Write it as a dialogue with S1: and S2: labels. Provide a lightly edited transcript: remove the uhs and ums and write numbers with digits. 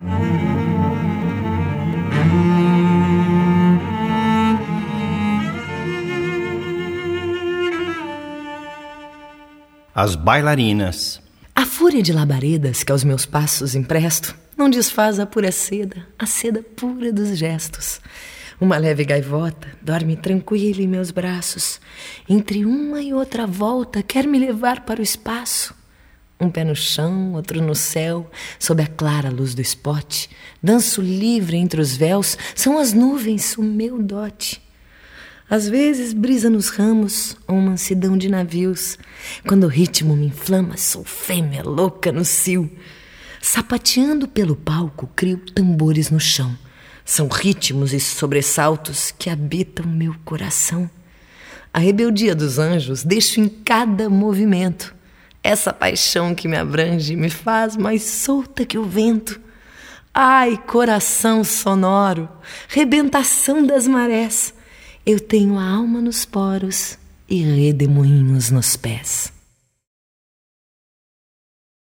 S1: As bailarinas.
S2: A fúria de labaredas que aos meus passos empresto não desfaz a pura seda, a seda pura dos gestos. Uma leve gaivota dorme tranquila em meus braços. Entre uma e outra volta quer me levar para o espaço. Um pé no chão, outro no céu, sob a clara luz do spot. Danço livre entre os véus, são as nuvens o meu dote. Às vezes brisa nos ramos ou mansidão de navios. Quando o ritmo me inflama, sou fêmea louca no cio. Sapateando pelo palco, crio tambores no chão. São ritmos e sobressaltos que habitam meu coração. A rebeldia dos anjos deixo em cada movimento. Essa paixão que me abrange me faz mais solta que o vento. Ai, coração sonoro, rebentação das marés. Eu tenho a alma nos poros e redemoinhos nos pés.